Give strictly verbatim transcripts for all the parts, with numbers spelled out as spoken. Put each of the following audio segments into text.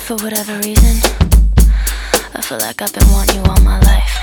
For whatever reason, I feel like I've been wanting you all my life.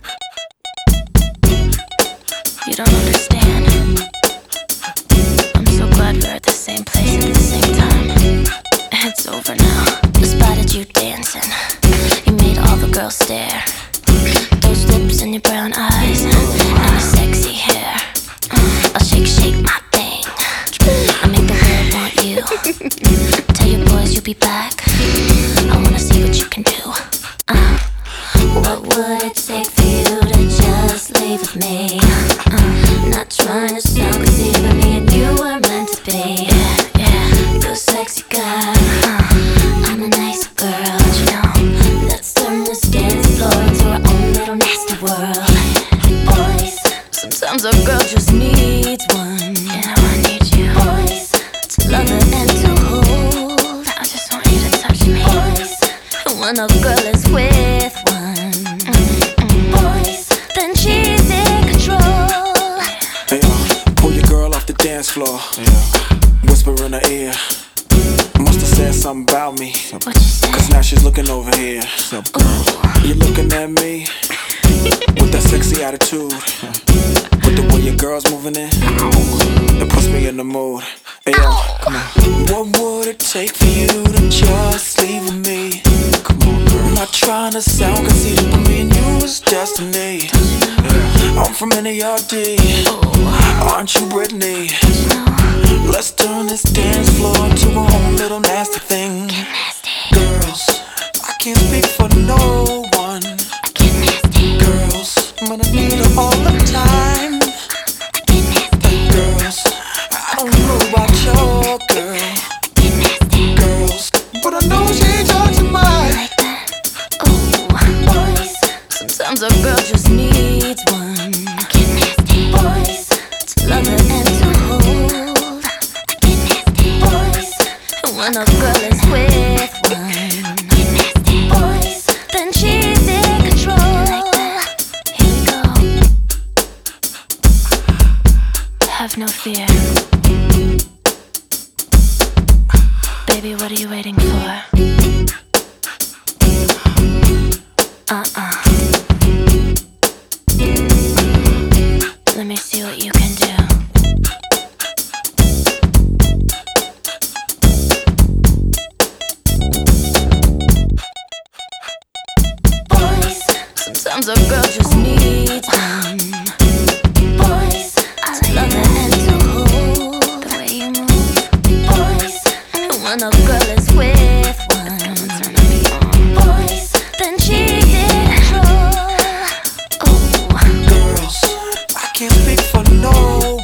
You don't understand. I'm so glad we're at the same place at the same time. It's over now. I spotted you dancing. You made all the girls stare. Those lips and your brown eyes and your sexy hair. I'll shake, shake my thing. I make the world want you. Tell your boys you'll be back. I wanna see what you can do. uh, What would it take for you to just leave with me? uh, Not trying to sound crazy, but me and you were meant to be. Yeah, yeah, you're a sexy guy. uh, I'm a nice girl, you know. Let's turn this dance floor into our own little nasty world. Boys, sometimes a girl just needs one. You know I need you. Boys, to love her and to hold. I just want you to touch me. Boys, and when a girl is with one, mm-mm. Boys, then she's in control. Hey, uh, pull your girl off the dance floor. Yeah. Whisper in her ear. Must've said something about me. What you say? Cause now she's looking over here. You're looking at me with that sexy attitude. With the way your girl's moving in, it puts me in the mood. Hey, yo, come on. What would it take for you to just leave with me? Come on, girl. I'm not trying to sound conceited, but me and you is destiny. Yeah. I'm from N A R D. Aren't you Britney? Let's turn this dance floor into our own little nasty thing. Girls, I can't speak for no one. Girls, I'm gonna need her all the time. Girls, I don't know about your girl. Girls, but I know she ain't yours to mine. Boys, sometimes a girl just needs one. Boys, to love her and to hold. Boys, and when a girl is with one, boys, then she's in control. Here we go. Have no fear. Baby, what are you waiting for? Uh-uh. Let me see what you can do. Boys, sometimes a girl just needs one. Boys, I love her and to hold. The way you move. Boys, and when a girl is with one, boys, then she's in control. Oh, Girls, I can't speak for no